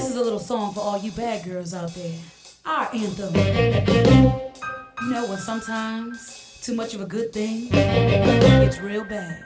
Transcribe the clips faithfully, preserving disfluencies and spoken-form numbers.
This is a little song for all you bad girls out there. Our anthem. You know when sometimes too much of a good thing it's real bad.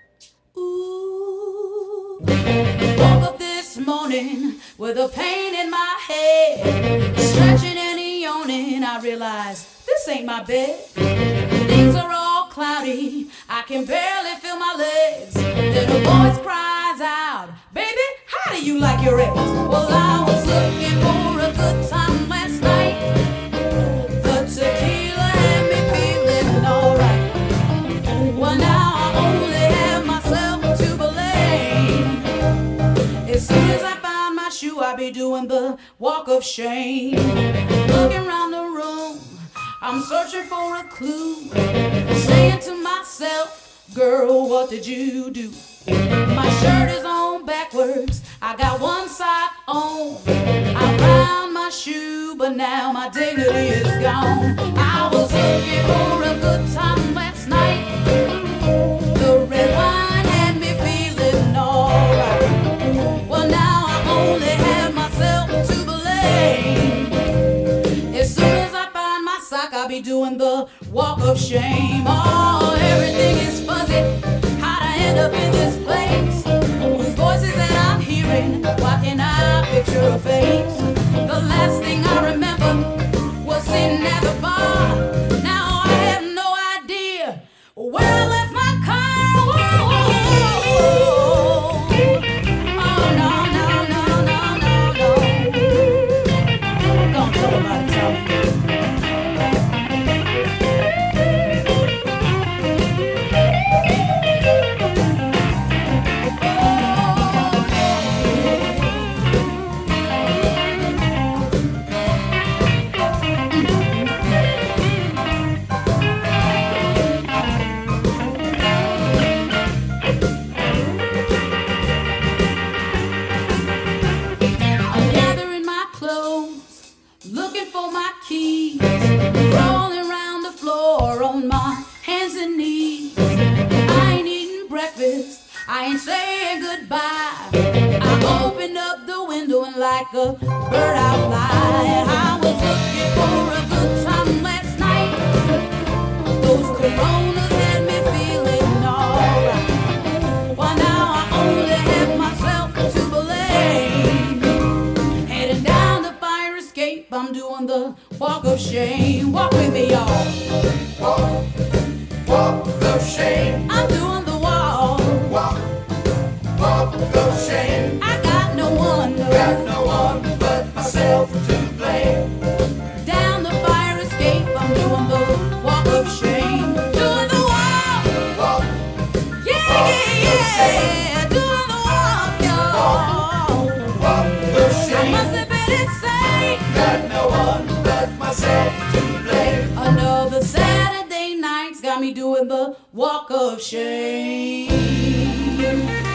Ooh. Woke up this morning with a pain in my head, stretching and yawning. I realized this ain't my bed. Things are all cloudy. I can barely feel my legs. Then a voice cries out, "Baby, how do you like your eggs?" Well, I was looking for a good time last night. The tequila had me feeling alright. Well, now I only have myself to blame. As soon as I find my shoe, I be doing the walk of shame. Looking around the room, I'm searching for a clue. Saying to myself, girl, what did you do? My shirt is on backwards, I got one sock on. I found my shoe, but now my dignity is gone. I was looking for a good time last night. The red wine had me feeling alright. Well, now I only have myself to blame. As soon as I find my sock, I'll be doing the walk of shame. Oh, everything is fuzzy. How'd I end up in this place? Whose voices that I'm hearing? Why can't I picture a face? The last thing I remember was sitting at the bar. Now I have no idea where I left my car. Whoa, whoa, whoa. Oh, no, no, no, no, no, no. Don't talk about it, tell me. Looking for my keys, crawling around the floor on my hands and knees. I ain't eating breakfast, I ain't saying goodbye. I opened up the window and like a bird I fly. I was looking for a good time last night. Those coronas had me feeling alright. Well, now I only have myself to blame. Heading down the fire escape, I'm doing the walk of shame. Walk with me, y'all. Walk, walk of shame. I'm doing the walk. Walk, walk of shame. I got no one, no. Got no one but myself to blame. Down the fire escape, I'm doing the walk of shame. Doing the walk. Walk, Yeah, walk yeah, of shame. yeah. Doing the walk, y'all. walk of I shame. must have been insane. Got no one but myself to blame. Another Saturday night's got me doing the walk of shame.